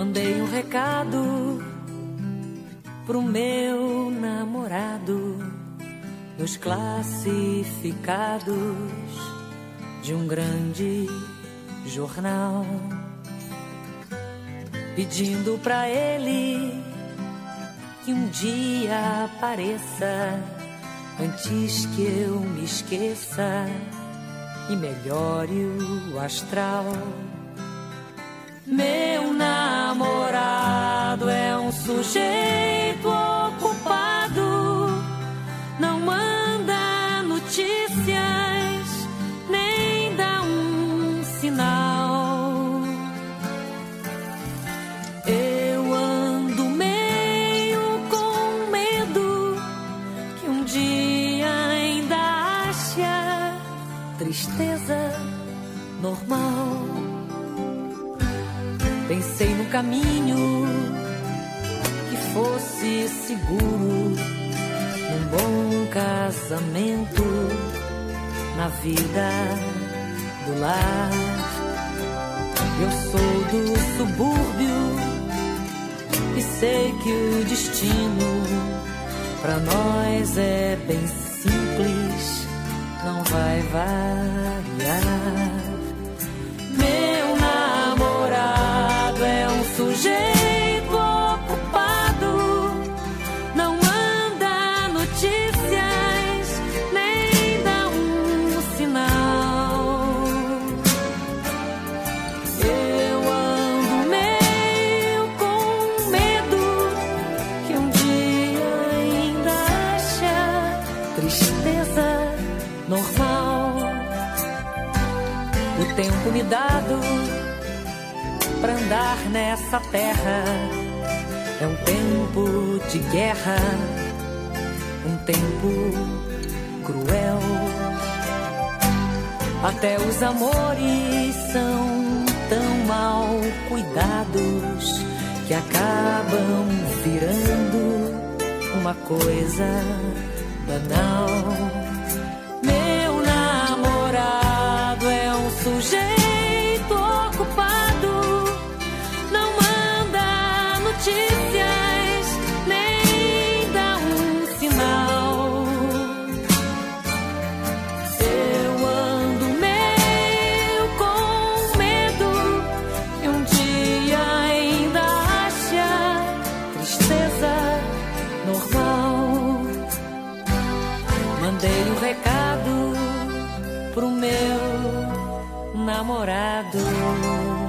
Mandei um recado pro meu namorado nos classificados de um grande jornal, pedindo pra ele que um dia apareça antes que eu me esqueça e melhore o astral. Meu namorado é um sujeito ocupado, não manda notícias, nem dá um sinal. Eu ando meio com medo que um dia ainda ache tristeza normal. Pensei no caminho que fosse seguro, num bom casamento, na vida do lar. Eu sou do subúrbio e sei que o destino pra nós é bem simples, não vai variar. Meu namorado é um sujeito ocupado, não manda notícias, nem dá um sinal. Eu ando meio com medo que um dia ainda ache tristeza normal. O tempo me dado pra andar nessa terra é um tempo de guerra, um tempo cruel. Até os amores são tão mal cuidados que acabam virando uma coisa banal. Meu namorado é um sujeito ocupado, não manda notícias, nem dá um sinal. Eu ando meio com medo que um dia ainda ache tristeza normal. Mandei um recado pro meu namorado.